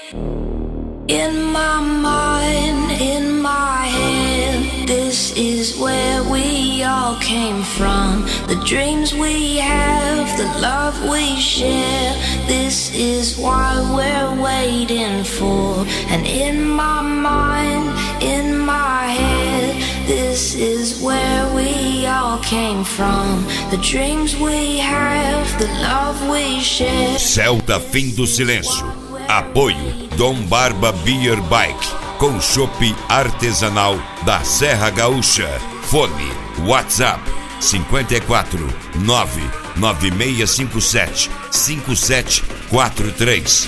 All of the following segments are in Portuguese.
In my mind, in my head, this is where we all came from. The dreams we have, the love we share, this is what we're waiting for. And in my mind, in my head, this is where we all came from. The dreams we have, the love we share. Celta Fim do Silêncio. Apoio Dom Barba Beer Bike, com chopp artesanal da Serra Gaúcha. Fone WhatsApp 54 99657 5743.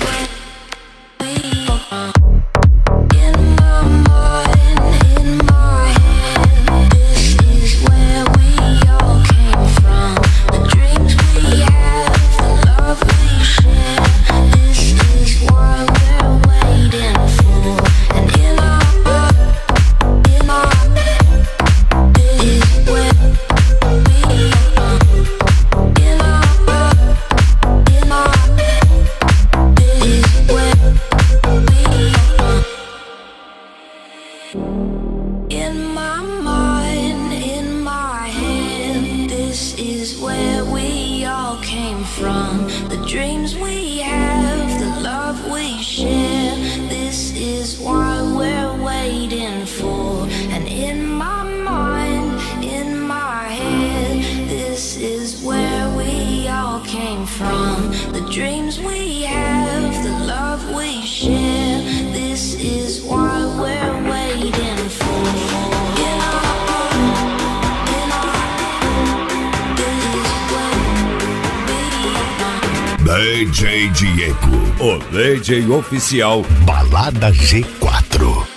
DJ Diego, o DJ oficial Balada G4.